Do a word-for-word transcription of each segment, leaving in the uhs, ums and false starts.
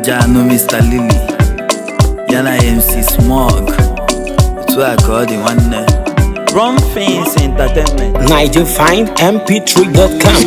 Jano mister Lily, Yana M C Smog, to a call the one day. Run Fins Entertainment. Nigel Find M P three dot com.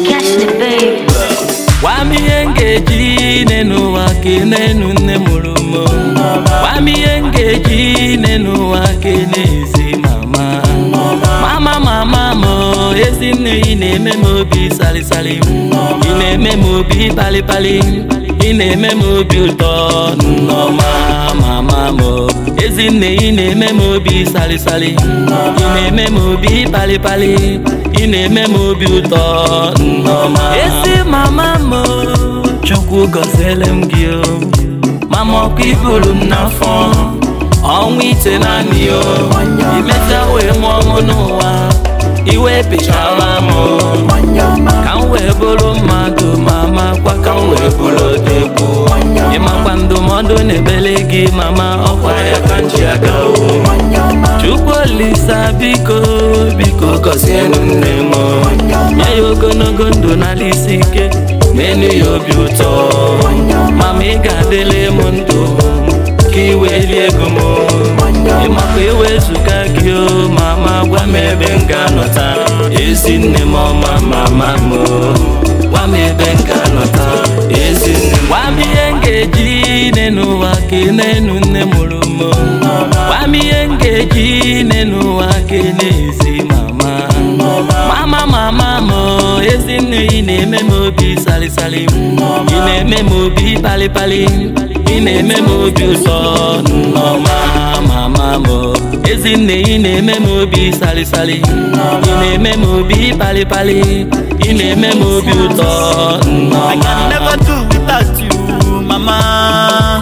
Wami engeji nenu wake nenu nemurumo. Wami engeji nenu wake nezi mama. Mama mama mo esine ineme mobi sali sali. Ineme mobi pali pali. Ineme mobi uto no mama mama. Esine ineme mobi sali sali. Ineme mobi pali pali. Ineme mobi uto no mama. Esi mama mo chukwu gọziele m gị o. Mama ọkụ iburu m n'afọ ọnwa ite naanị o. Imecha wee mụọ m n'ụwa iwe pịchara m ka m wee bụrụ mmadụ mama kwa ka m wee bụrụ odegwu. Ịmakwa ndụmọdụ na-ebele gị mama ọkwa ya ka m ji aga o. Chukwu Olisa biko biko gọzienụ nne m nye ya ogologo ndụ n'ala isi ike menu ya obi ụtọ. Mama ị ga-adịle m ndụ ka iwe lie ego m. Ịmakwa ewezuga gị o mama gwa m ebe m ga-anọta. Ezi nne m ọma mama m gwa m ebe m ga-anọta. Ezi nne m gwa m ihe m ga-eji n'ụwa ka nenu nne mụrụ m. Gwa m ihe m ga-eji n'ụwa ka n'ezi mama. Mama mama m ezi nne ị na-eme m obi sali sali. Ị na-eme m obi pali pali. Ị na-eme m obi ụtọ nnọma mama m. Ezi nne ị na-eme m obi sali sali. Ị na-eme m obi pali pali. Ị na-eme m obi ụtọ nnọma. I can never do without you, mama.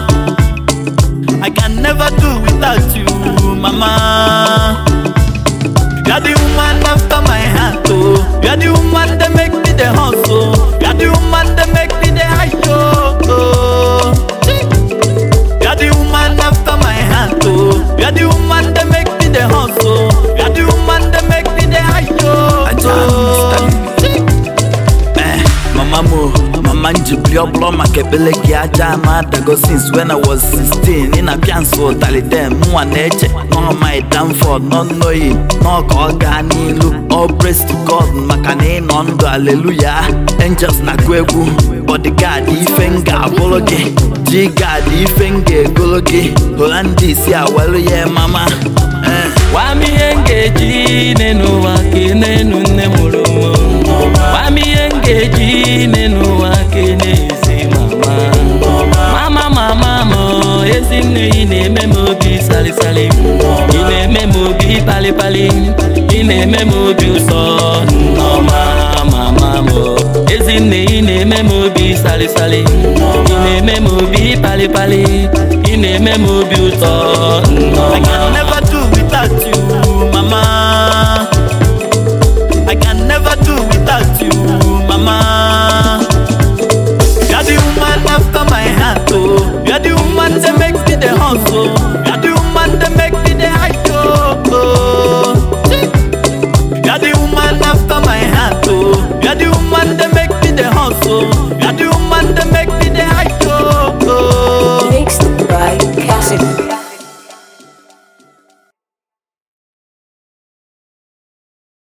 I can never do without you, mama. You're the woman after my heart, oh. You're the woman that make me the hustle. You're the woman that make me the high, oh. You're the woman after my heart, oh. You're the woman that make me the hustle. You're the woman that make me the high, oh. Eh, mama mo. Manjibli oblo makebele gi aja ma dago since when I was sixteen. In a pianso tali dem mu aneche. No my downfall, no knowing, no organi look. All praise to God, makane nondo hallelujah. Angels na kwegu, bodyguard ifenga bologe. G-God ifenge gologe. Holandi si awelu ye mama. Eh. Wami engeji nenu wake nenu nne murumo. Wami engeji nenu wake nezi mama. Mama mama mo ezi nne ị na-eme m obi sali sali. Ị na-eme m obi pali pali. Ị na-eme m obi ụtọ nnọma mama mo. Ezi nne ị na-eme m obi sali sali. Ị na-eme m obi pali pali. Ị na-eme m obi ụtọ nnọma. I can never do without you, mama. I can never do without you, mama. You're the woman after my heart, oh. You're the woman that makes me the hustle. You're the woman that makes me the high, oh. You're the woman after my heart, oh. You're the woman that